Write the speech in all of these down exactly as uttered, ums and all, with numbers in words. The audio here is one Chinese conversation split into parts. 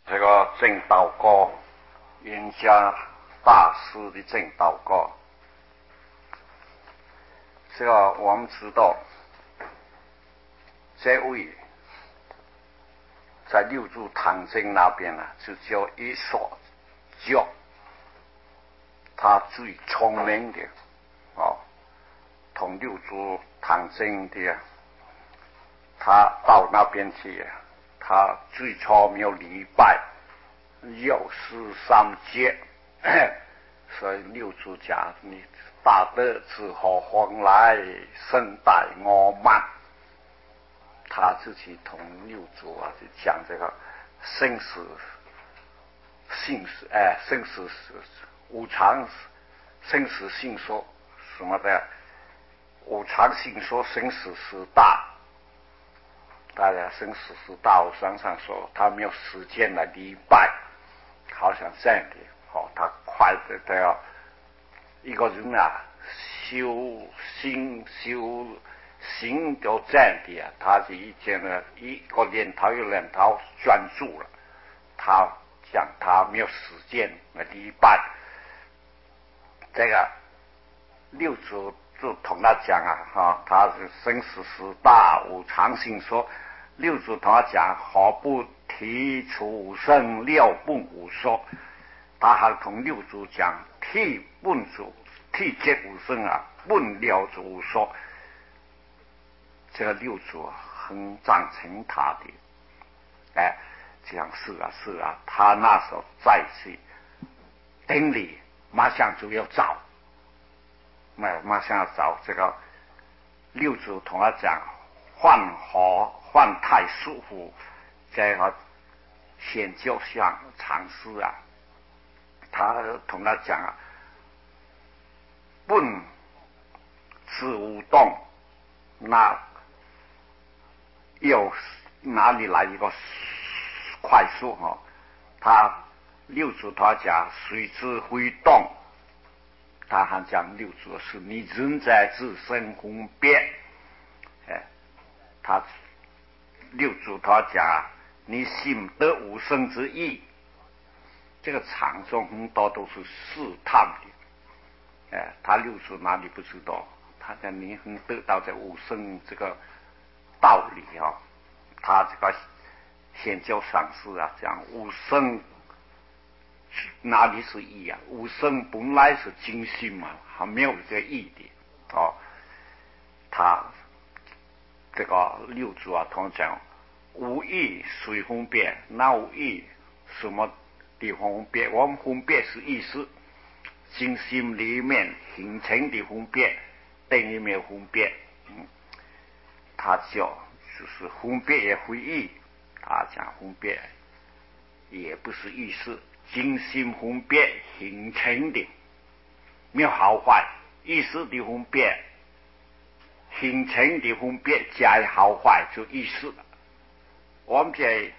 这个正道歌，袁家大师的正道歌。这个我们知道，这位在六祖唐经那边呢，就叫一所教，他最聪明的哦，同六祖唐经的，他到那边去，他最初没有礼拜，药师三界，所以六祖讲你大德之何方来，身带我慢。他自己同六祖啊，就讲这个生死、性死，哎，生死无常，生死性说什么的，无常性说生死十大。大家生死十大，我常常说他没有时间来礼拜，好像这样的，哦，他快的都要一个人啊，修心修。行就这样的啊，他是已经呢一个念头一个念头专注了，他讲他没有时间来礼拜。这个六祖就同他讲啊，哈，他是生死十大无常性说，六祖同他讲何不提出生六本无说，他还同六祖讲替本主替皆无生啊，本了主无说。这个六祖很赞成他的，哎，讲是啊是啊，他那时候再去顶礼，马上就要找，那马上要找这个六祖同他讲，幻和幻太师傅这个显教相禅师啊，他同他讲啊，本是无动，那又哪里来一个快速哈？他六祖他讲随之挥动，他还讲六祖是你人在自身分别，哎，他六祖他讲你心得无生之意，这个场中很多都是试探的，哎，他六祖哪里不知道？他讲你很得到这无生这个道理啊，他这个显教上师啊讲无生哪里是意啊？无生本来是精心嘛，还没有这个意的哦。他这个六祖啊，同讲无意随分别，那无意什么地方分别？我们分别是意识，精心里面形成的分别，等于没有分别。嗯，他叫就是分别也非意，他讲分别也不是意识，精心分别形成的，没有好坏，意识的分别形成的分别加好坏就意识了。我们这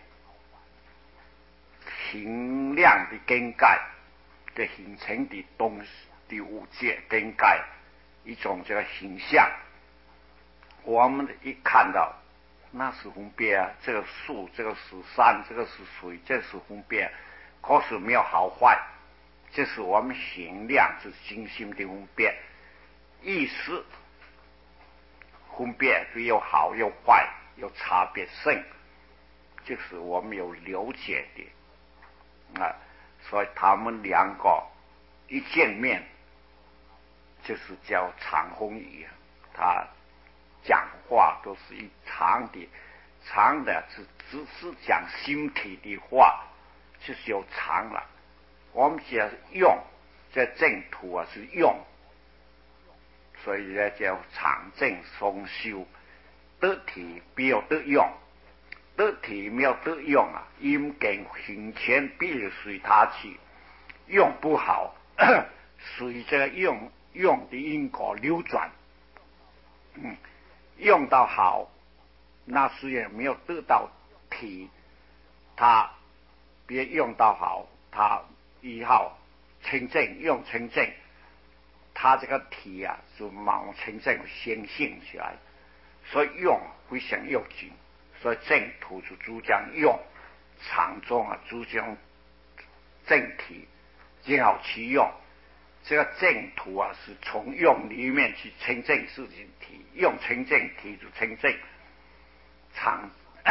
形量的更改的形成的东西的物件更改一种这个形象，我们一看到那是分别啊，这个树，这个是山，这个是水，这是分别，可是没有好坏，这是我们形量是精心的分别，意识分别就有好有坏，有差别性，就是我们有了解的啊，所以他们两个一见面就是叫长风语，他讲话都是一长的，长的是只是讲心体的话，就是有长了。我们讲用在正途啊是用，所以呢叫长正双修，得体必有得用，得体没有得用啊，因根行前必随他去，用不好，随着用用的因果流转，嗯。用到好，那虽然没有得到体，他别用到好，他以后清净用清净，他这个体啊就冒清净显现起来，所以用非常要紧，所以正途就主张用长中啊，主张正体，然后去用。这个正途啊，是从用里面去清正事情体，用清正体就清正。常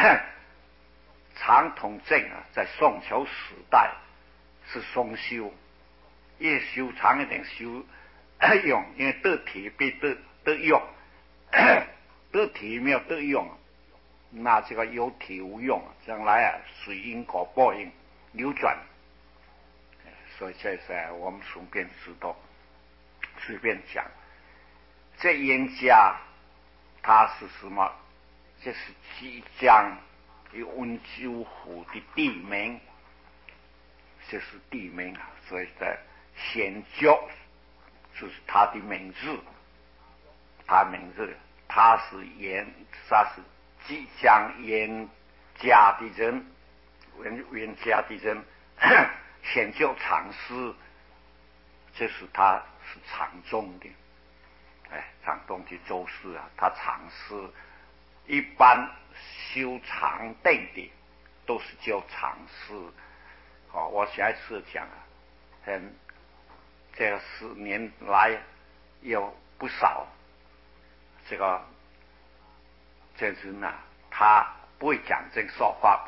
常同正啊，在宋朝时代是双修，越修长一点修用，因为得体比得得用，得体没有得用，那这个有体无用，将来啊随因果报应流转。所以这是我们顺便知道，随便讲，这严家它是什么？这是即将与温州府的地名，这是地名啊，所以在显教就是他的名字，他名字他是严，他是即将严家的人，严严家的人。显教常师，这是他是常中的，哎，常中的周氏啊，他常师一般修常定的都是叫常师。哦，我下一次讲啊，嗯，这十年来有不少这个这人啊，他不会讲这个说话，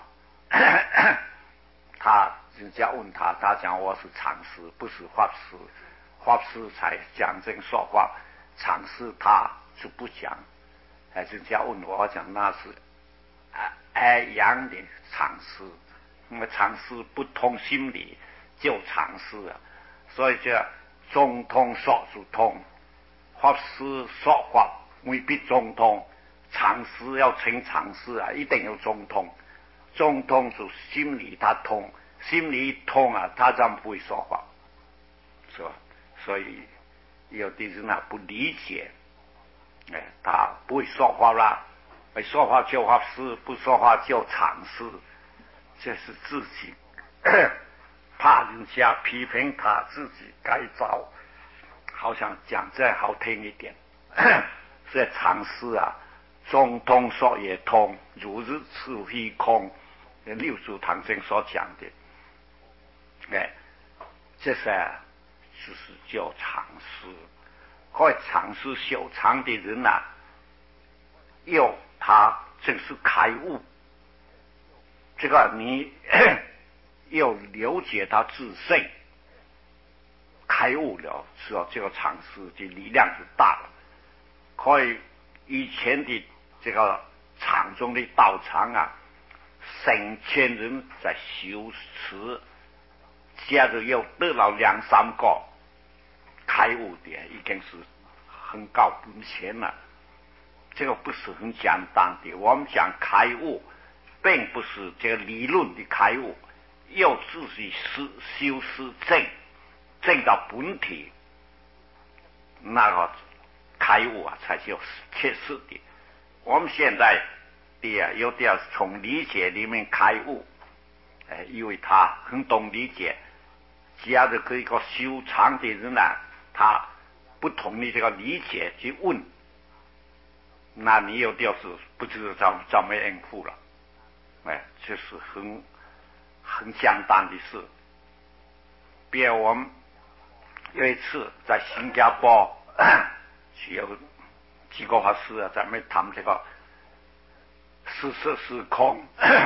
他。人家问他，他讲我是常师，不是法师，法师才讲这个说话，常师他就不讲。哎，人家问我，我讲那是哀阳的常师，因为常师不通心理，就常师啊。所以叫中通说就通，法师说法未必中通，常师要成常师啊，一定要中通。中通就心理他通。心里一通啊，他这样不会说话，是吧？所以有的人啊不理解，哎，他不会说话啦，会说话叫法师，不说话叫常师，这是自己怕人家批评他，自己改造，好像讲再好听一点，这常师啊，中通说也通，如日是虚空，六祖唐僧所讲的。哎，这是啊，就是叫常识。可以常识修长的人啊，要他真是开悟，这个你要了解他自身，开悟了，是吧？这个常识的力量就大了。可以以前的这个场中的道场啊，成千人在修持。假如有得了两三个开悟的，已经是很高本钱了。这个不是很简单的。我们讲开悟，并不是这个理论的开悟，要自己修修思证，证到本体，那个开悟啊，才叫切实的。我们现在的啊，有的要从理解里面开悟，哎，因为他很懂理解。假如这个修长的人呢、啊，他不同意这个理解去问，那你有的是不知道怎怎么应付了，哎，这是很很简单的事。比如我们有一次在新加坡，有几个法师啊，在那谈这个是色是空，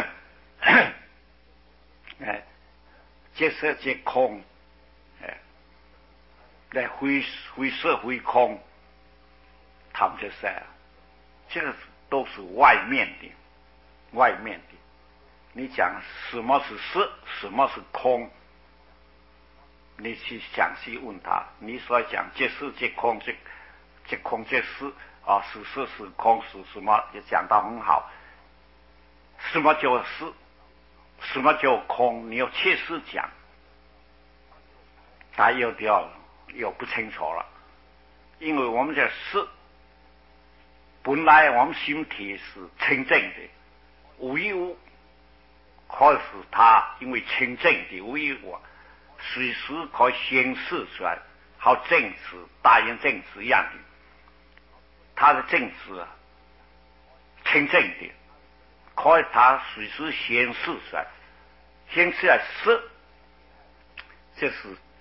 哎。即色即空，哎，来灰灰色灰空，他们就是这个都是外面的，外面的。你讲什么是色，什么是空，你去详细问他。你所讲即色即空，即即空即色啊，是色是空是什么？也讲得很好。什么叫色？什么叫空？你要切实讲，他又掉又不清楚了。因为我们这是本来我们心体是清净的，无一物，可是他因为清净的无一物，随时可以显示出来，好正直大圆正直一样的，他的正直啊，清净的。可以他随时显示出来， 现在色，就是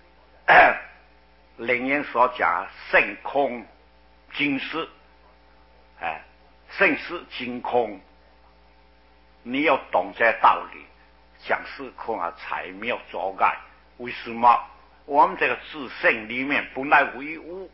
灵言所讲性空尽失，哎，性失尽空，你要懂这道理，讲是空啊才没有阻碍。为什么？我们这个自性里面本来无一物，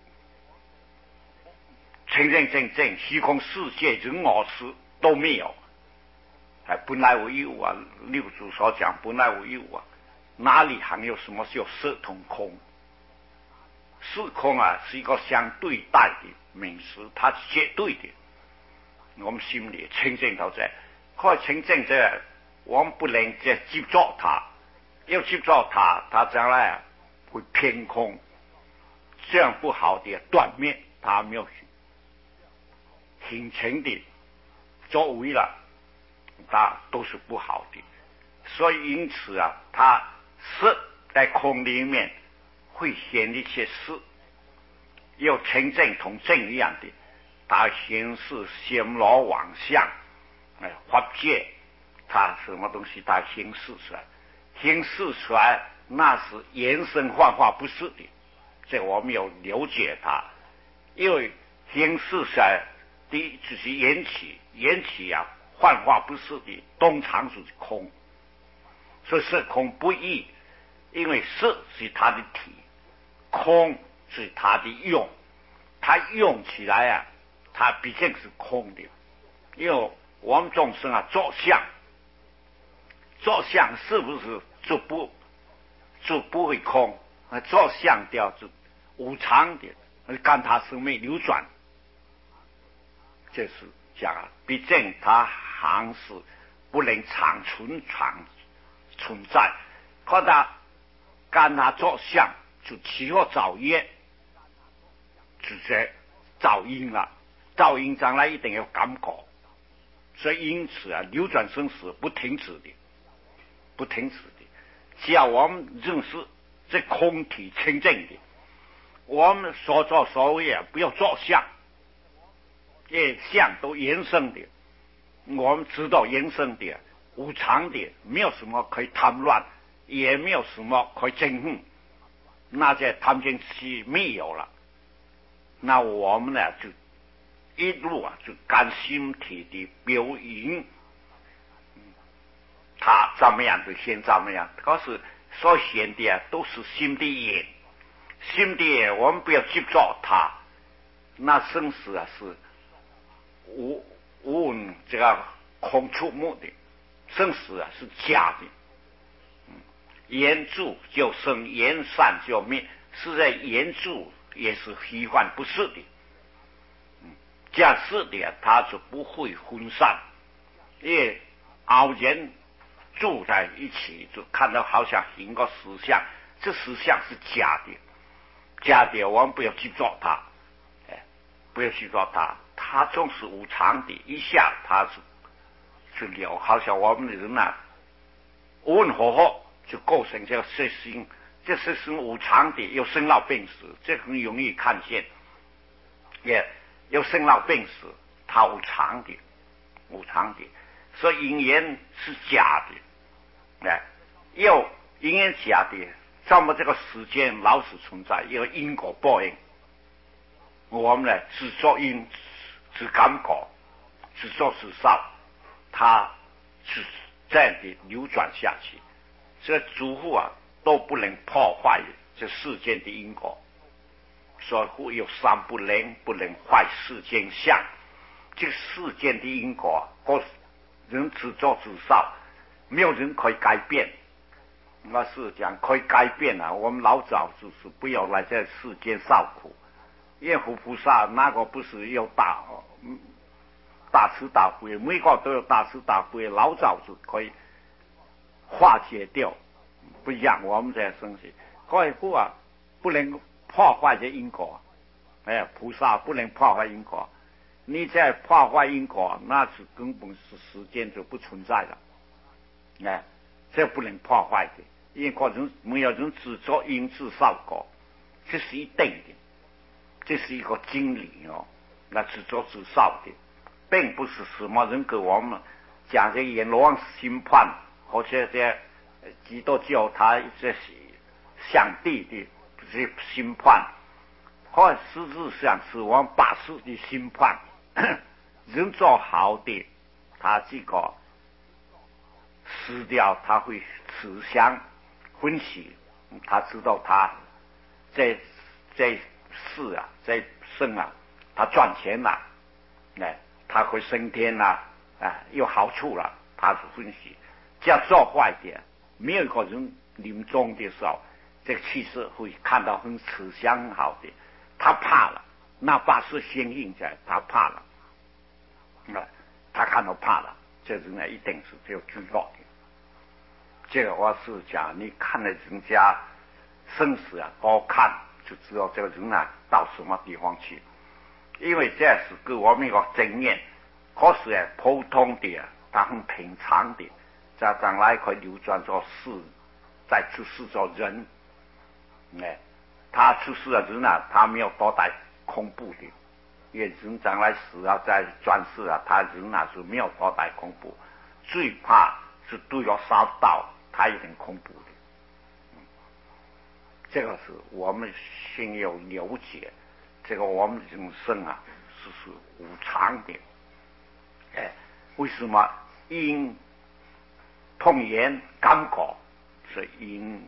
真真正正虚空世界人我事都没有，哎，本来无一物啊。六祖所讲本来无一物啊，哪里还有什么叫色同空？色空啊是一个相对待的名词，它是绝对的。我们心里清净到这，可清净这，我们不能再接触它，要接触它，它将来啊会偏空，这样不好的断灭，它没有形成的作为了，它都是不好的。所以因此啊，它色在空里面会显一些事，要清净同正一样的，它显示显罗妄相，哎，法界，它什么东西它显示出来，显示出来那是延伸幻化不是的，这我们要了解它，因为显示出来的就是缘起，缘起啊幻化不是的，通常是空，所以色空不异，因为色是它的体，空是它的用，它用起来啊，它毕竟是空的。因为我们众生啊，做相，做相是不是就不就不会空？做相掉是无常的，干它生命流转，这是讲啊，毕竟它还是不能长存长存在，可它干它做相，就起或造业，直接造因了，造因将来一定要感果，所以因此啊，流转生死不停止的，不停止的。只要我们认识这空体清净的，我们所作所为啊，不要作相，因为相都延伸的，我们知道延伸的无常的，没有什么可以贪乱，也没有什么可以憎恨，那在贪嗔痴没有了，那我们呢就一路啊就干心体的表演，他怎么样就先怎么样，可是所显的啊都是心的眼，心的眼我们不要接触它，那生死啊是无无这个空触目的，生死啊是假的，嗯，言住就生，言散就灭，是在言住也是虚幻不是的，嗯，假是的它就不会分散，因为偶然住在一起就看到好像一个实相，这实相是假的，假的我们不要去做它，哎，不要去做它，它总是无常的，一下它是就了，好像我们的人啊无论如何就构成这个色心，这色心无常的，有生老病死，这很容易看见，也有生老病死，它无常的，无常的，所以因缘是假的，哎，又因缘假的，那么这个时间老是存在，有因果报应，我们呢只做因，只感果，只做只少，它是这样的流转下去，这诸户啊都不能破坏这世间的因果，所以户有三不能，不能坏世间相，这世间的因果，各人只做只少，没有人可以改变。我是讲可以改变啊，我们老早就是不要来在世间受苦，因为佛菩萨那个不是有大大慈大悲，每个都有大慈大悲，老早就可以化解掉，不一样。我们这些东西，各位父啊，不能破坏这因果，哎，菩萨不能破坏因果，你在破坏因果，那是根本是时间就不存在了，哎，这不能破坏的，因为个人没有人只做因自受果，这是一定的，这是一个真理哦，那只做自受的。并不是什么人给我们讲这阎罗王审判或者这基督教他这是上帝的这审判，或实质上是我们百姓的审判。人做好的，他这个死掉，他会思想分析，他知道他在在世啊，在生啊，他赚钱了，哎，他会升天了，啊，有好处了，他是分析。这样做坏的，没有一个人临终的时候，这个去世会看到很慈祥很好的，他怕了，那把是先应在，他怕了，啊，他看到怕了，这人呢一定是只有惧怕的。这个我是讲，你看了人家生死啊，多看就知道这个人啊到什么地方去，因为这是给我们一个经验。可是啊，普通的啊，他很平常的，在将来可以流转做事，再出世做人，哎，他出世的人啊，他没有多大恐怖的，因为人将来死啊，在转世啊，他人啊是没有多大恐怖，最怕是对了杀道，他有点恐怖的。嗯，这个是我们先有了解，这个我们人生啊是是无常的。哎，为什么因碰缘感果是因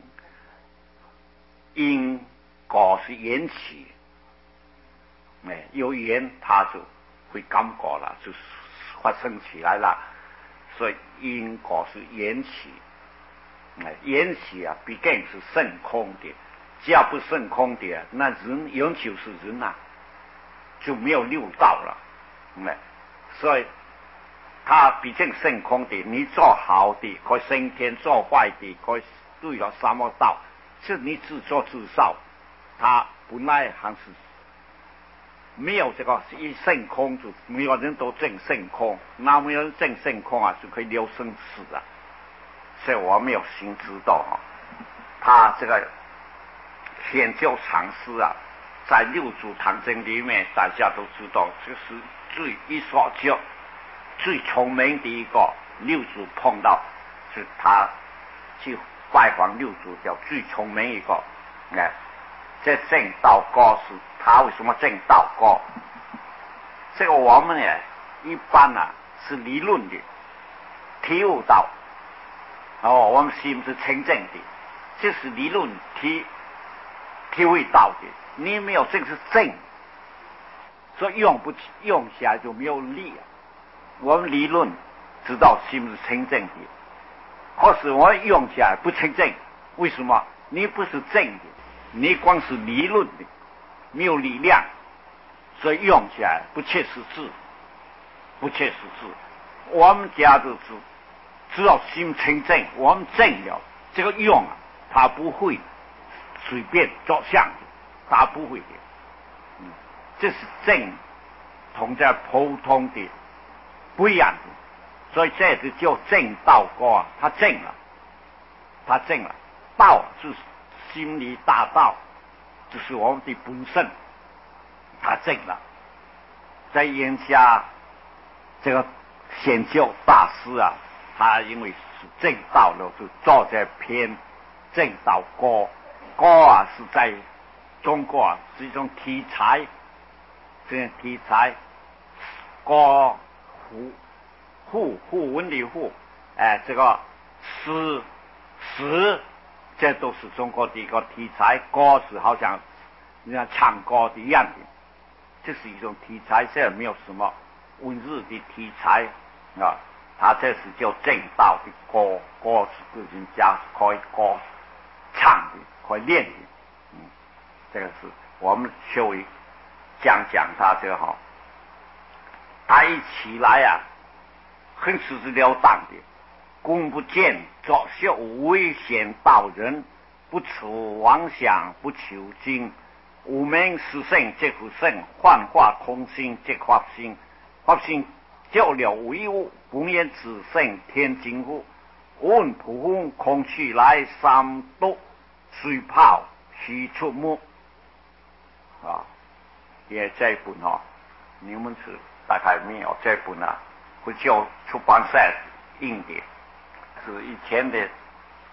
因果是缘起？哎，有缘它就会感果了，就发生起来了。所以因果是缘起，哎，缘起啊，毕竟是圣空的。只要不圣空的，那人人就是人啊，就没有六道了。哎，所以他毕竟圣空的，你做好的可以升天，做坏的可以对了三恶道，是你自作自受。他本来还是没有这个一圣空，就每个人都证圣空，那没有人证圣空啊，就可以留生死啊。所以我没有心知道啊，他这个研究常识啊，在六祖坛经里面，大家都知道，这是最一所教。最聪明的一个六祖碰到，是他去拜访六祖，叫最聪明一个。哎，这证道果是他为什么证道果？这个我们呢，一般啊是理论的，体悟到。哦，我们心是清净的，这是理论体体会到的。你没有这个是正，所以用不起，用起来就没有力啊。我们理论知道心是清净的，可是我用起来不清净，为什么？你不是正的，你光是理论的，没有力量，所以用起来不切实际，不切实际。我们家就是知道心清净，我们正了，这个用啊，他不会随便着相的，他不会的。嗯，这是正，同在普通的。不一样的，所以这是叫正道果啊，他正了，他正了，道是心理大道，就是我们的本身，他正了。在眼下这个显教大师啊，他因为是正道了，就做这篇正道歌。歌啊是在中国啊是一种题材，这种题材歌。互互互文的互，哎，这个诗诗，这都是中国的一个题材。歌是好像人家唱歌的样子，这是一种题材，这没有什么文字的题材啊。他这是叫正道的歌，歌是给人家可以歌唱的，可以练的。嗯，这个是我们稍微讲讲他这个哈。他一起来啊，很直截了当的，公不见作秀，危险道人，不处妄想，不求经，无名是圣即不圣，幻化空心即法心，法心教了唯物，不言自圣天经乎？问普风空去来三毒，水泡须出没啊！也这一本哦，你们是大概没有这本啊，会叫出版社印的，是以前的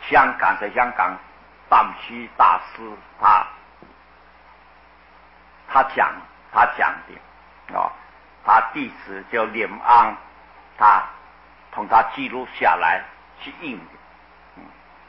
香港在香港，淡虚大师他他讲他讲的哦，他弟子叫廉安，他同他记录下来去印的，嗯，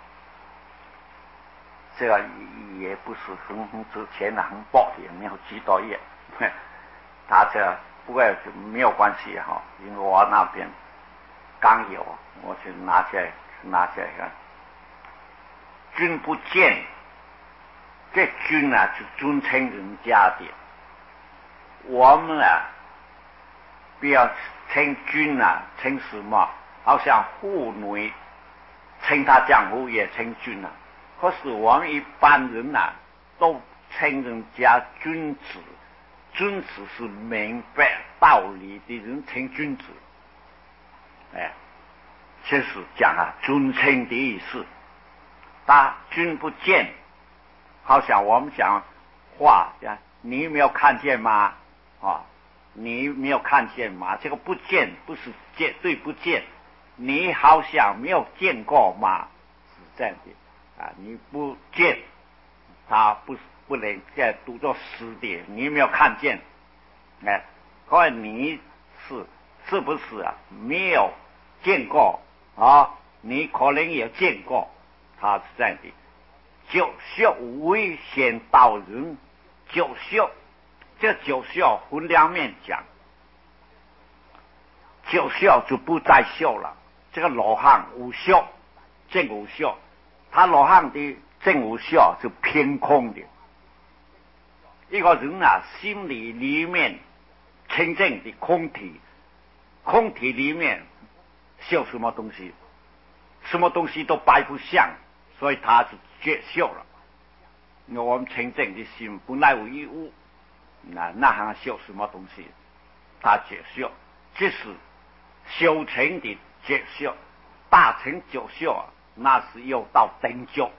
这个也不是很很值钱的，很薄的，没有几多页。他这个不过就没有关系哈，因为我那边刚有，我去拿起来拿起来看。君不见，这君啊是尊称人家的，我们啊不要称君啊，称什么？好像妇女称他丈夫也称君啊，可是我们一般人啊都称人家君子。君子是明白道理的人称君子，哎，这是讲啊尊称的意思。他君不见，好像我们讲话，你没有看见吗？啊，你没有看见吗？这个不见不是绝对不见，你好像没有见过吗？是这样的啊，你不见，他不是。不能再读作实的，你没有看见，哎，或者你是是不是啊？没有见过啊？你可能也见过，他是这样的。九孝危险道人，九孝，这九孝分两面讲，九孝就不再孝了。这个罗汉无孝，正无孝，他罗汉的正无孝是偏空的。一个人啊，心里里面清净的空体，空体里面修什么东西，什么东西都摆不下，所以他是绝修了。因为我们清净的心本来无一物，那那还修什么东西？他绝修，这是修成的绝修，大成九修啊，那是要到等觉。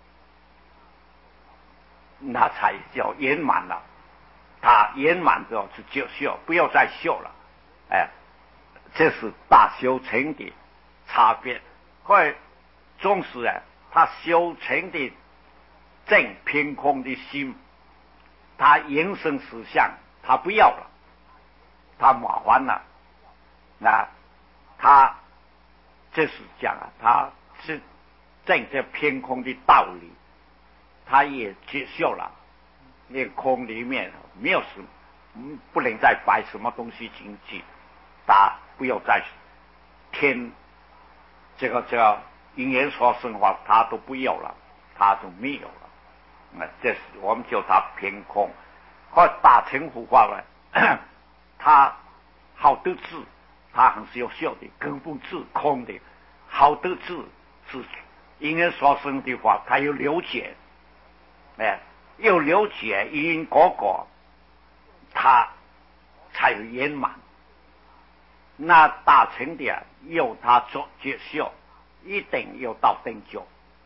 那才叫圆满了，他圆满之后是就修，不要再修了，哎，这是大修成的差别。或总是啊，他修成的正偏空的心，他人生实相他不要了，他麻烦了，那他这是讲啊，他是正这偏空的道理。他也接受了，那空里面没有什么，嗯，不能再摆什么东西进去，他不要再添这个这个因缘所生活，他都不要了，他就没有了。那这是我们叫他偏空，或大乘佛法呢，他好得智，他还是有效的，根本是空的，好得智是因缘所生的话，他有了解。哎，有了解因因果果，他才有圆满。那大乘的要他做觉修，一定要到等觉，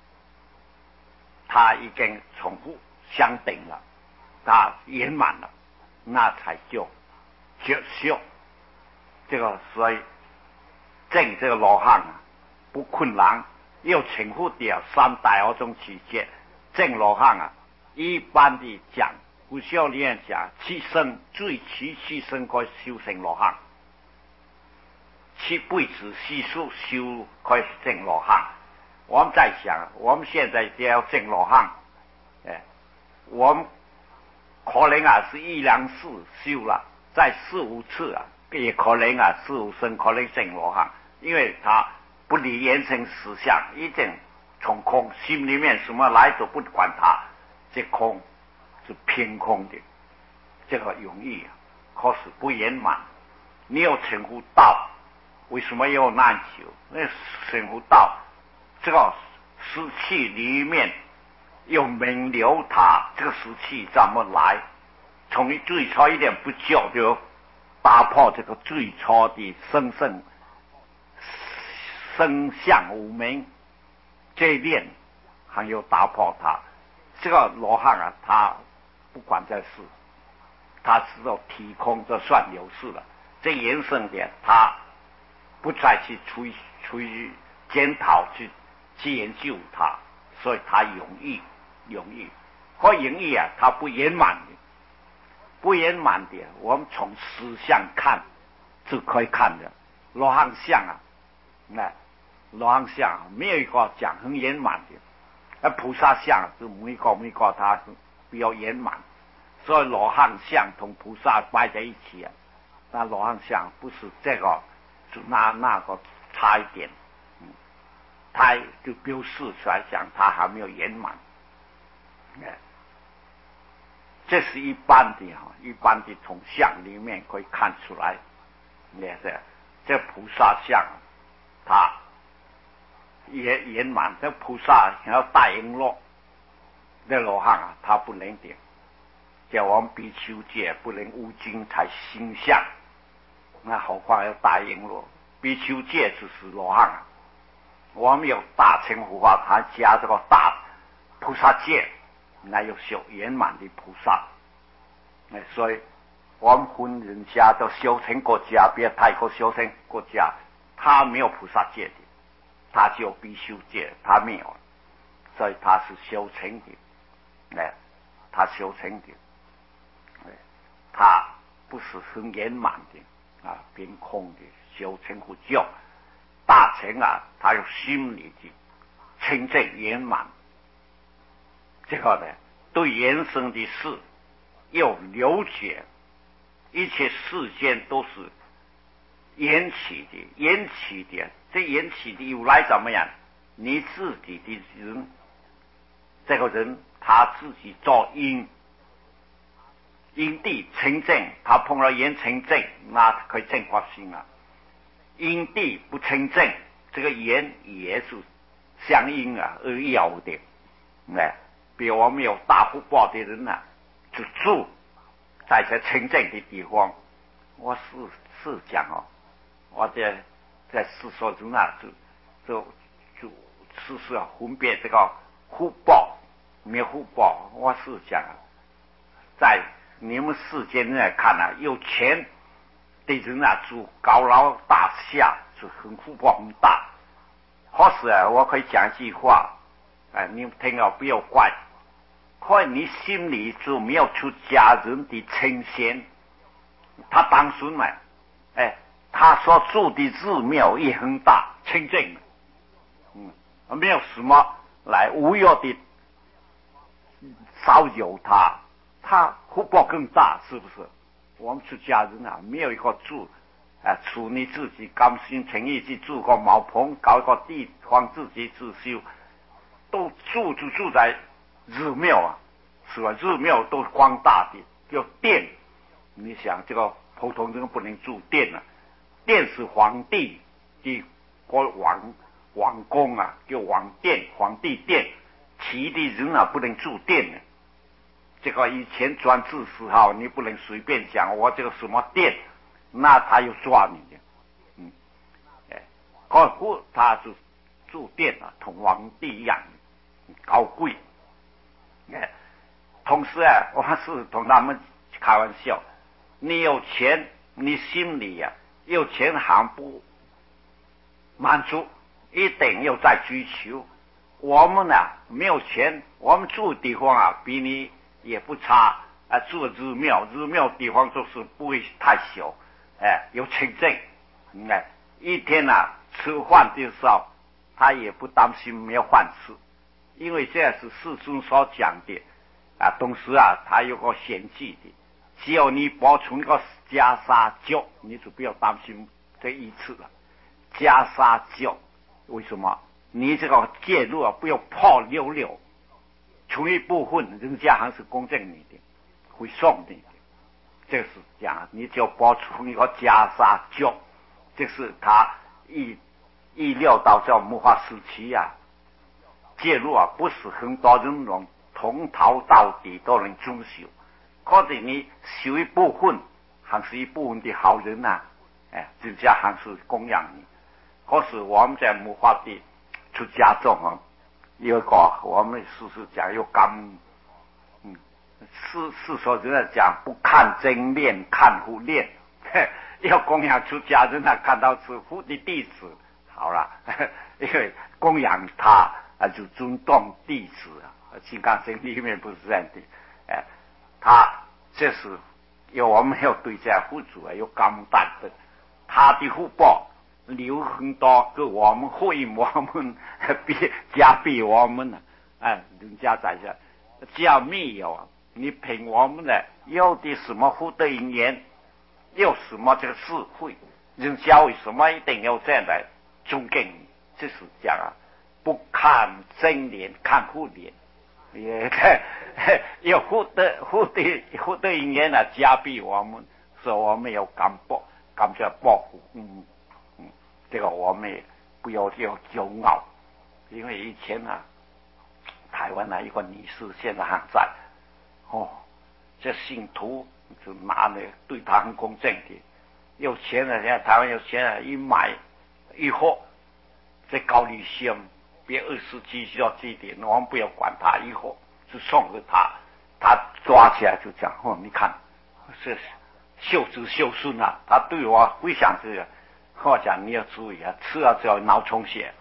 他已经重复相等了，他圆满了，那才叫觉修。这个所以证这个罗汉啊不困难，要重复的三大二种期间证罗汉啊。一般的讲，不需要念讲，七生最起七生可以修成罗汉，七辈子细数修可以证罗汉。我们在想，我们现在就要证罗汉，哎，我们可能啊是一两次修了，再四五次啊，也可能啊四五生可能证罗汉，因为他不离言成实相，一定从空，心里面什么来都不管他。这空是偏空的，这个容易啊，可是不圆满。你要成佛道，为什么要难求？那成佛道这个湿气里面有明流它，这个湿气怎么来？从最初一点不久就打破这个最初的生生生相无明这一点，还要打破它。这个罗汉啊，他不管这事，他知道体空就算有事了。这延伸点，他不再去出去检讨去去研究它，所以它容易容易，或容易啊，它不圆满的，不圆满的，我们从实相看就可以看的。罗汉像啊，那罗汉像啊，没有一个讲很圆满的，而菩萨像是每一个每一个它是比较圆满，所以罗汉像同菩萨摆在一起啊，那罗汉像不是这个，就那那个差一点，嗯，它就表示出来讲它还没有圆满，哎，这是一般的哈，一般的从相里面可以看出来，也是这菩萨像，它也圆满，这菩萨想要大璎珞，这罗汉啊，他不能的，叫我们比丘戒不能无精才形象，那何况要大璎珞？比丘戒就是罗汉啊，我们有大乘佛法，还加这个大菩萨戒，那有修圆满的菩萨，哎，所以我们分人家的修成国家，别太过修成国家，他没有菩萨戒的，他只有比丘戒，他没有，所以他是修成的，哎，他修成的，哎，他不是很圆满的啊，凭空的修成佛教。大乘啊，他有心理的清净圆满，这个呢，对人生的事有了解，一切世间都是缘起的，缘起的，这缘起的由来怎么样？你自己的人，这个人他自己做因，因地清净，他碰到缘清净，那可以净化心啊。因地不清净，这个缘也是相应啊而有的。哎，比如我们有大福报的人啊，就住在这清净的地方。我是是讲哦，我在在世说中啊，就就就事事啊分别这个福报没福报。我是讲，在你们世间来看啊，有钱的人啊，住高楼大厦是很福报很大。或是啊，我可以讲一句话，哎，你们听了不要怪，可能你心里就没有出家人的清闲，他当时嘛，哎，他所住的寺庙也很大，清净，嗯，没有什么来无要的骚扰他，他福报更大，是不是？我们出家人啊，没有一个住，啊，除你自己甘心情意去住个茅棚，搞一个地方自己自修，都住就住在寺庙啊，是吧？寺庙都是光大的，叫殿。你想这个普通人不能住殿啊，殿是皇帝的国王王宫啊，叫王殿，皇帝殿，其的人啊不能住殿啊。这个以前专制时候，你不能随便讲我这个什么殿，那他又抓你的，嗯，哎，高富他就住殿啊，同皇帝一样高贵，哎，同时啊，我是同他们开玩笑，你有钱，你心里呀、啊、有钱还不满足，一定要再追求。我们呢没有钱，我们住的地方啊比你也不差啊，住寺庙，寺庙地方就是不会太小，哎，有清净，哎，一天啊吃饭的时候，他也不担心没有饭吃，因为这是世尊所讲的啊，同时啊，他有个显记的，只要你保存个袈裟脚，你就不要担心这一次了。袈裟脚，为什么？你这个介入啊，不要破溜溜。出一部分人家还是公正你的，会送你的，这是讲你只要保存一个袈裟脚，这是他意意料到这末法时期啊，介入啊不是很多人能从头到底都能遵守，或者你修一部分，还是一部分的好人啊，哎，人家还是供养你。可是我们在末法的出家众啊。有一个我们事实讲有感，嗯，是是说人家讲不看真面看佛面，要供养出家人啊，看到是佛的弟子， 好了，因为供养他啊，就尊重弟子啊。金刚经里面不是这样的，哎，他这是有我们要对这付出啊，有感担的，他的福报留很多给我们回应我们，比加比我们呢，哎，人家在这，只要没有啊，你凭我们的有的什么福德因缘，有什么这个智慧，人家为什么一定要这样来尊敬你？这是讲啊，不看正脸，看护脸。也有福德福德福德因缘啊，加庇我们，所以我们有感报，感觉报复。嗯嗯，这个我们也不要要骄傲，因为以前啊，台湾啊一个女士现在还在，哦，这信徒就拿了对他很公正的，有钱人，现在台湾有钱人一买一货，这高利息。别二十几需要几点，我们不要管他，以后就送给他，他抓起来就讲哦，你看是孝子孝孙啊，他对我非常这个，我讲你要注意啊，吃了就要脑充血，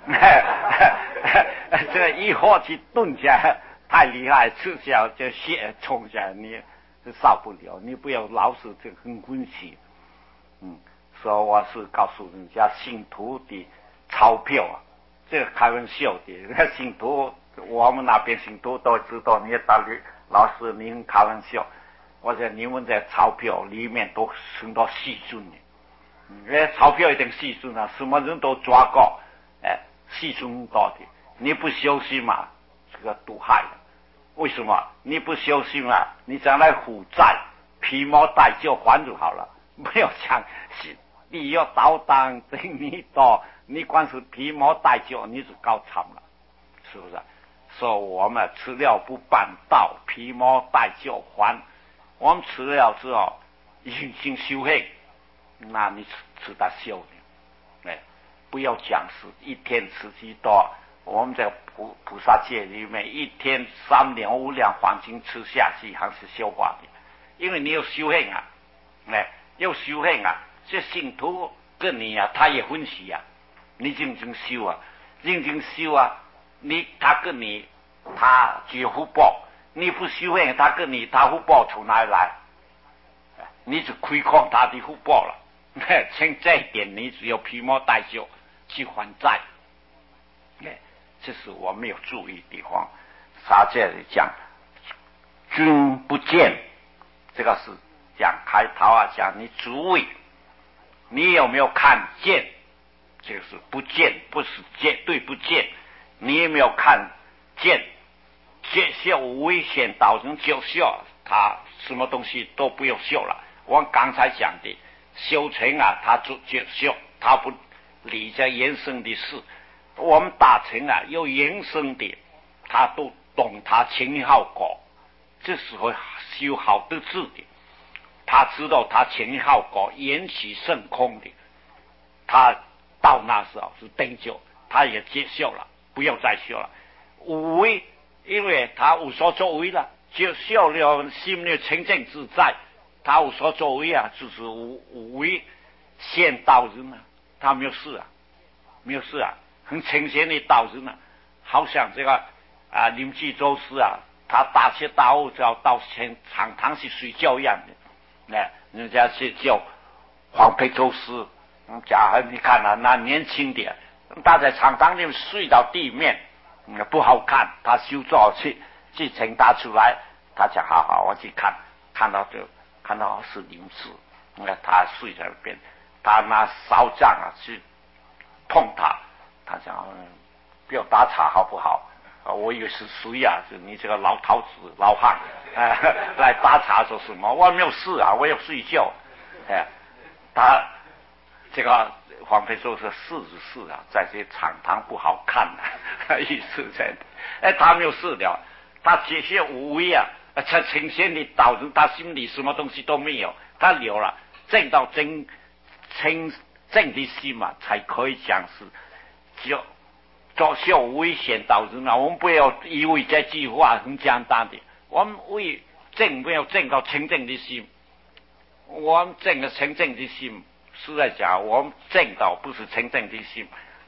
这个一喝去炖起来太厉害，吃起来就血冲起来，你是受不了，你不要老是这个很温习，嗯，所以我是告诉人家信徒的钞票啊。这个开玩笑的，信徒我们那边信徒都知道，你大律老师你很开玩笑，我说你们在钞票里面都很多细菌的，哎，钞票一定细菌啊，什么人都抓过，哎，细菌多的，你不小心嘛，这个毒害的。为什么？你不小心啊，你将来负债，皮毛带就还就好了，不要想你要倒当等你到。你光是皮毛带脚，你就搞惨了，是不是？说我们吃了不办道，皮毛带脚还。我们吃了之后，已经修行，那你吃吃得修的，哎，不要讲是一天吃几多。我们在菩菩萨界里面，一天三两五两黄金吃下去，还是消化的，因为你有修行啊，哎，有修行啊，这信徒跟你啊，他也欢喜啊。你认真修啊，认真修啊！你他跟你他就有福报，你不修行，他跟你他福报从哪里来？你就亏空他的福报了。趁这一点，你只有皮毛带脚去还债。哎，这是我没有注意的地方。他这里讲君不见，这个是讲开头啊，讲你诸位，你有没有看见？这个是不见，不是见对不见，你有没有看见？见笑危险导成就笑，他什么东西都不用笑了。我刚才讲的修成啊，他就就笑，他不理这延伸的事。我们大成啊，有延伸的，他都懂他前后果。这时候修好的字的，他知道他前后果，缘起甚空的，他。到那时候是等救，他也接受了，不要再修了。无为，因为他无所作为了，就修了心里清净自在，他无所作为啊，就是无无为现道人啊，他没有事啊，没有事啊，很清闲的道人啊，好像这个啊临济周师啊，他大彻大悟就要到前常堂去睡觉一样的，哎，人家去叫黄培周师。假如你看啊，那年轻点，他在场堂里面睡到地面，嗯，不好看。他修造去去请他出来，他讲好好，我去看，看到就看到是灵智，那他睡在那边，他拿烧杖啊去碰他，他讲、嗯、不要打岔好不好？啊，我以为是谁啊？就你这个老头子老汉，呃、来打岔说什么？我没有事啊，我要睡觉。哎，他。这个黄培说是事是啊，在这场堂不好看啊，意思在，哎，他没有事了，他这些无为啊，他呈现的导致他心里什么东西都没有，他留了正到真清正的心嘛，才可以讲是就作秀危险导致呢。我们不要以为这句话很简单的，我们为正不要正到清正的心，我们正了清正的心。是在讲我们正道不是清正的心，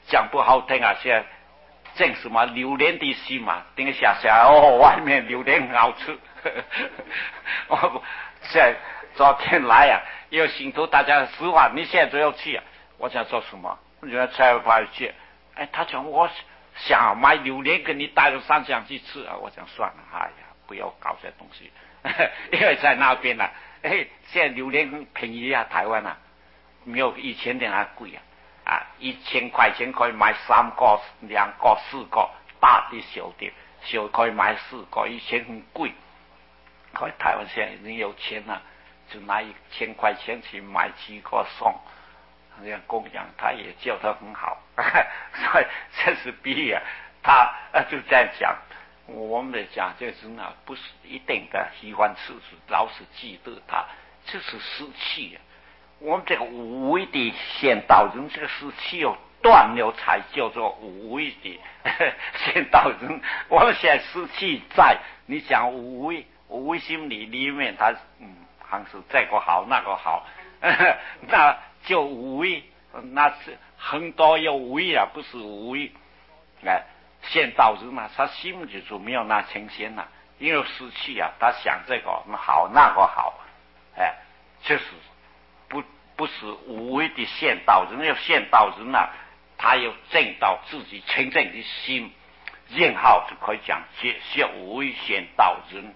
讲不好听啊，现在正什么榴莲的心嘛，等一下下哦，外面榴莲很好吃。我现在昨天来啊，又请求大家十万，你现在就要去啊？我想说什么？我觉得才发去。哎，他讲我想买榴莲给你带到山上去吃啊，我想算了，哎呀，不要搞这东西，因为在那边啊，哎，现在榴莲很便宜啊，台湾啊，没有以前的那贵啊，啊，一千块钱可以买三个、两个、四个，大的小的，小可以买四个，以前很贵。可是台湾现在人有钱了、啊，就拿一千块钱去买几个送。这样供养他也教得很好，所以这是比喻啊。他呃就这样讲，我们的讲这是呢，不是一定的喜欢吃，是老是记得他，这是湿气啊。我们这个无为的先道人，这个湿气有断了才叫做无为的先道人。我们现在湿气在，你讲无为，无为心理里面，他嗯，还是这个好那个好，那。就无为，那是很多有为啊，不是无为。哎，现道人嘛，他心里就没有那清闲了，因为湿气啊，他想这个好那个好，哎，就是不不是无为的现道人。要现道人啊，他有正到自己清正的心，然后就可以讲接受无为现道人。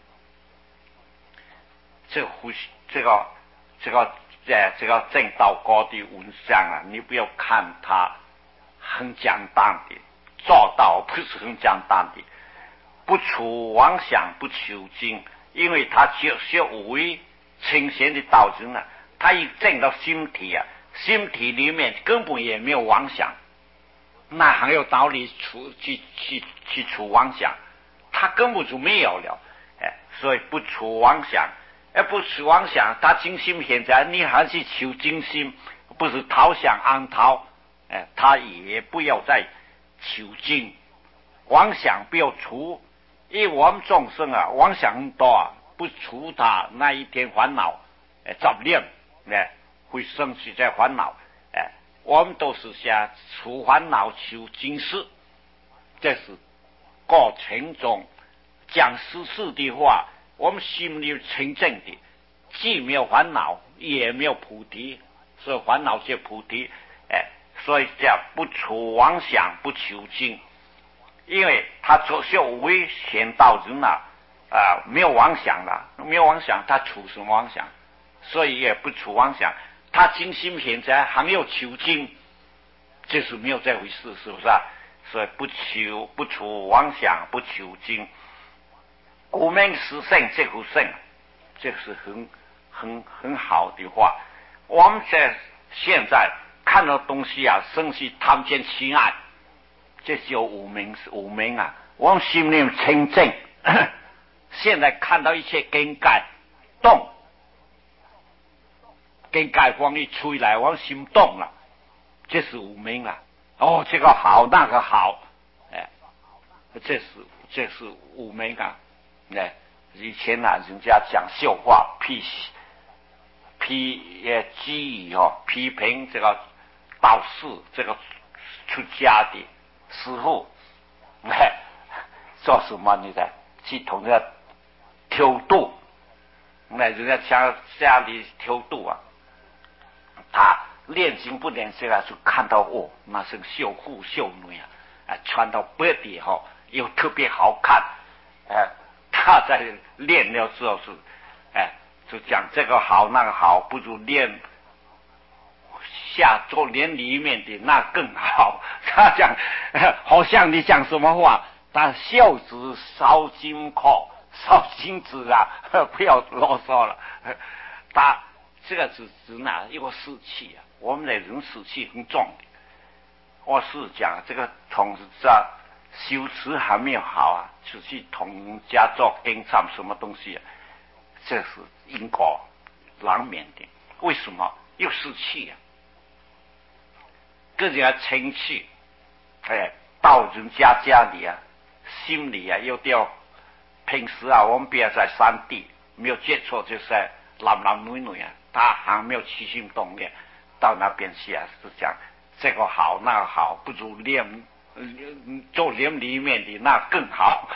这个呼吸，这个这个。在这个正道高的文章啊，你不要看他很简单的，做到不是很简单的，不除妄想不求精，因为他就是无为清闲的道人啊，他一正到心体啊，心体里面根本也没有妄想，那还有道理除去去去除妄想，他根本就没有了，哎，所以不除妄想。而不是妄想，他精心现在，你还是求精心，不是讨想安讨，哎，他也不要再求精，妄想不要除，因为我们众生啊，妄想很多啊，不除他那一天烦恼，哎，杂念，哎，会生起在烦恼，哎，我们都是想除烦恼求精事，这是过程中讲实事的话。我们心里清正的，既没有烦恼，也没有菩提，所以烦恼是菩提，哎，所以叫不除妄想，不求精，因为他做修为显道人啊，啊、呃，没有妄想了，没有妄想，他除什么妄想？所以也不除妄想，他精心现在还没有求精，就是没有这回事，是不是啊？所以不求不除妄想，不求精。古名实圣这股圣，这是很很很好的话。我们在现在看到东西啊，生起贪见痴爱，这就无名无名啊。我们心里清净，现在看到一切境界动，境界风一吹来，我们心动了，这是无名啊。哦，这个好，那个好，哎，这是这是无名啊。哎，以前啊，人家讲笑话批批呃讥语哦，批评这个道士这个出家的师傅，哎，做什么你的去同人家偷渡，那人家家家里偷渡啊，他练经不练这个就看到哦，那是秀妇秀女啊，啊，穿到白的哈、哦，又特别好看，哎。他在练了之后是，哎，就讲这个好那个好，不如练下周练里面的那更好。他讲，好像你讲什么话，但孝子烧金口，烧金子啊，不要啰嗦了。他这个是指哪一个士气啊？我们的人士气很重的。我是讲这个同志在。修持还没有好啊，就去同人家做跟唱什么东西啊？这是因果难免的。为什么？又是气啊，更加清气。哎，到人家家里啊，心里啊又掉。平时啊，我们不要在山地没有接触，就是男男女女啊，他还没有起心动念，到那边去啊，是讲这个好那个好，不如练做练里面的那更好。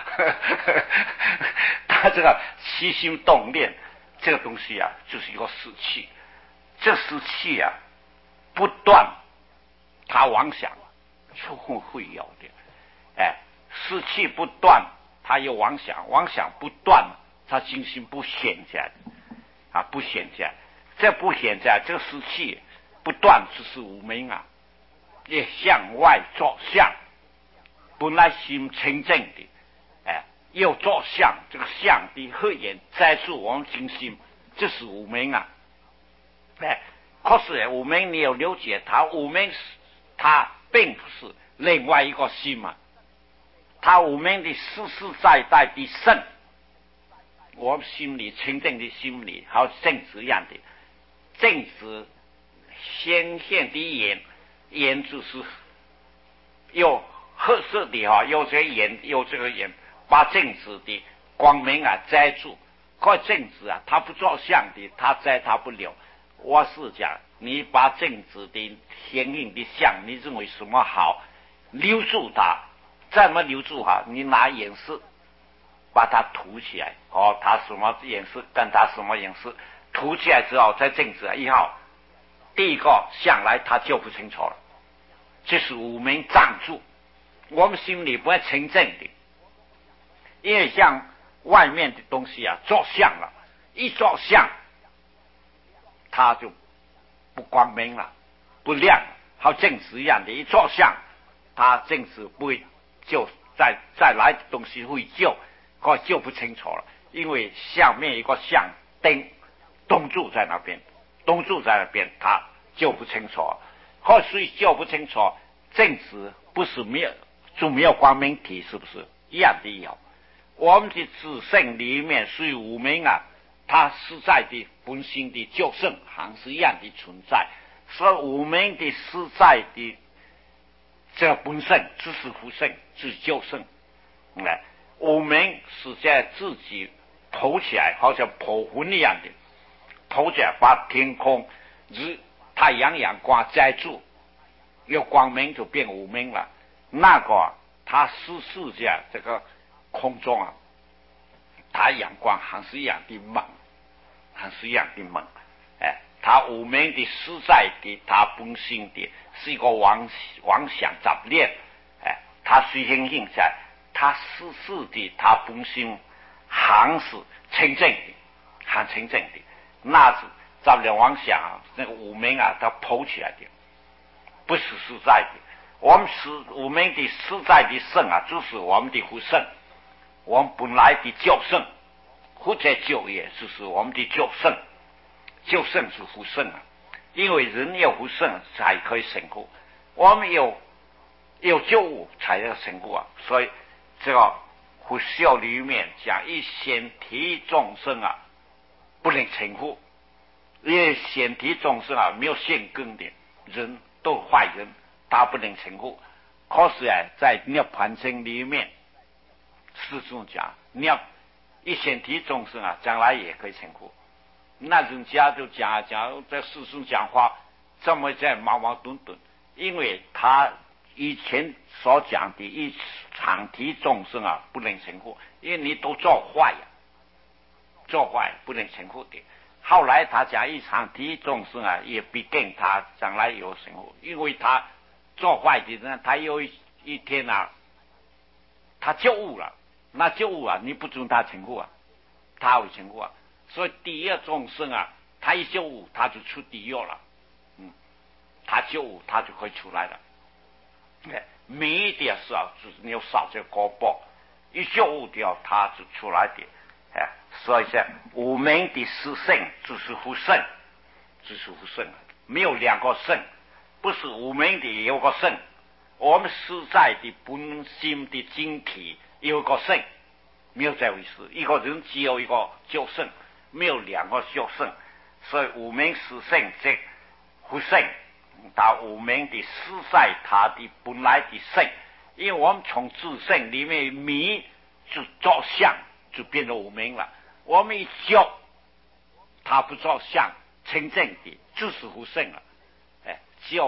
他这个起心动念这个东西啊，就是一个湿气，这湿气啊不断，他妄想就会会有的，哎，湿气不断，他有妄想，妄想不断，他精心不显在啊，不显在，这不显在，这个湿气不断，就是无明啊，也向外作相，本来心清净的，哎，又作相，这个相的黑眼遮住我们精心，这是无明啊，哎，可是无明你要了解它，无明它并不是另外一个心嘛，它无明的实实在在的圣，我们心里清净的心里，还有正直一样的，正直显现的眼，眼就是有褐色的哈，有这个眼，有这个眼，把正直的光明啊遮住。可正直啊，它不做相的，它遮它不了。我是讲，你把正直的显应的相，你认为什么好，留住它，怎么留住它？你拿颜色把它涂起来，哦，它什么颜色跟它什么颜色涂起来之后，再正直以后，第一个相来它就不清楚了，这是无明障住。我们心里不会清净的，因为像外面的东西啊，做相了，一做相，它就不光明了，不亮，好正直一样的，一做相，它正直不会就再再来的东西会救，可救不清楚了，因为下面一个相灯冻住在那边，冻住在那边，它救不清楚，或所以救不清楚，正直不是没有。就没有光明体，是不是一样的有？我们的自性里面属于无明啊，它实在的本性的救圣还是一样的存在，所以无明的实在的这个本性只是福圣，是救圣。哎，无明是在自己头起来，好像破魂一样的，头起来把天空、日、太阳阳光遮住，有光明就变无明了。那个啊，它是世界这个空中啊，它阳光还是一样的猛，还是一样的猛。哎，它无明的实在的，它本性的是一个妄妄想杂念。哎，它虽然现在，它实事的，它本性还是清净的，还清净的。那是杂念妄想啊，那个无明啊，它抛起来的，不是实在的。我们是我们的实在的圣啊，就是我们的福圣，我们本来的救圣，或者救也就是我们的救圣，救圣是福圣啊，因为人有福圣才可以成功，我们有有救物才要成功啊，所以这个佛教里面讲一显体众生啊，不能成功，因为显体众生啊没有现根的人都是坏人。他不能成功，可是啊，在涅盘经里面，师父讲，你要一显体众生啊，将来也可以成功。那人家就讲讲在师父讲话，这么在矛矛盾盾，因为他以前所讲的一场体众生啊，不能成功，因为你都做坏呀、啊，做坏不能成功的。后来他讲一场体众生啊，也必定他将来有成功，因为他。做坏的人，他有一一天啊，他觉悟了，那觉悟啊，你不准他成功啊，他会成功啊。所以第一众生啊，他一觉悟，他就出地狱了，嗯，他觉悟，他就可以出来了。哎，每一点事啊，就是你要少这个果报，一觉悟掉，他就出来的。哎，所以说无明的实性就是福圣，就是福圣，没有两个圣。不是无明的有个圣，我们实在的本心的晶体有个圣，没有这回事。一个人只有一个救圣，没有两个救圣，所以无明是圣即不圣，他无明的实在他的本来的圣，因为我们从自圣里面迷就照相，就变成无明了。我们一教他不照相，清净的就是不圣了。只有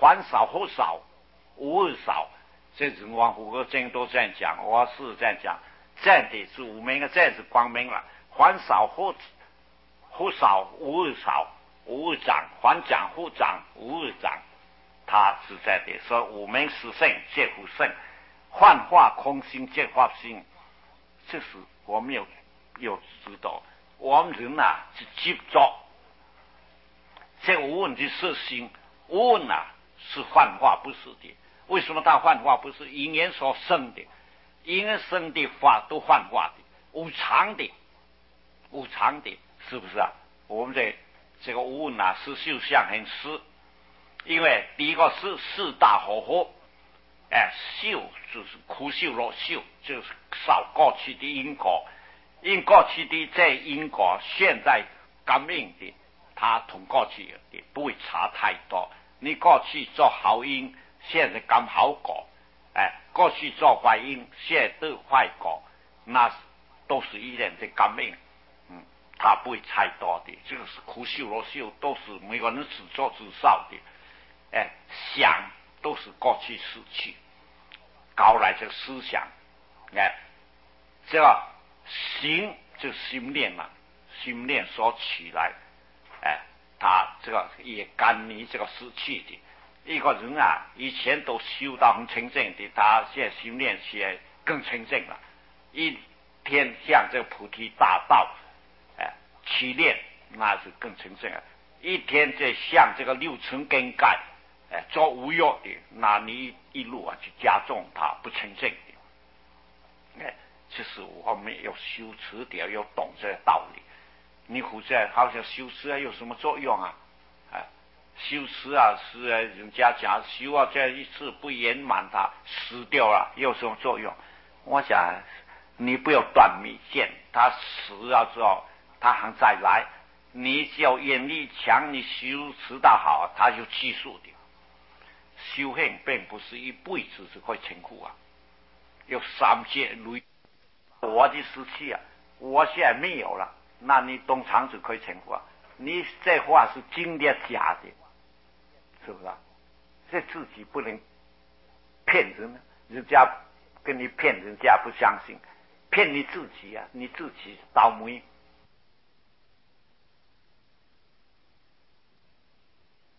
还少或少，无二少。这是王虎哥经都这样讲，我是这样讲，这样的是无名啊，这样是光明了。还少或或少，无二少，无二长；还长或长，无二长。他是这样的，所以无名实性皆乎圣，幻化空心皆化心。这是我们有有知道，我们人啊是执着，这个无问题是心，无问啊是幻化不是的。为什么它幻化不是？因缘所生的，因缘生的法都幻化的，无常的，无常的，是不是啊？我们这这个无问啊是修相很实，因为第一个是四大合合，哎，修就是苦修落修，就是少过去的因果，因过去的这因果现在感应的，它同过去的不会差太多。你过去做好因，现在感好果，哎，过去做坏因，现在得坏果，那都是一样的感应，嗯，它不会太多的。这个是苦修落修，都是每个人自作自受的，哎，想都是过去失去，搞来这个思想，哎，这个行就是心念嘛，心念所起来，哎，他这个也甘于这个失去的。一个人啊，以前都修到很清净的，他现在心念起来更清净了。一天向这个菩提大道，哎，起念那是更清净了。一天在向这个六尘根盖，哎，做无药的，那你一路啊去加重它不清净的。哎，其实我们要修持的，要懂这个道理。你胡在好像修持啊有什么作用啊？哎，修持啊是人家讲修啊这一次不圆满，它死掉了有什么作用？我想你不要断迷见，他死了之后他还再来，你只要愿力强，你修持得好，他就记述的。修行并不是一辈子就会成功啊，有三界累。我的时期啊，我现在没有了，那你东厂就可以成功啊。你这话是真的假的，是不是啊？这自己不能骗人，人家跟你骗，人家不相信，骗你自己啊，你自己倒霉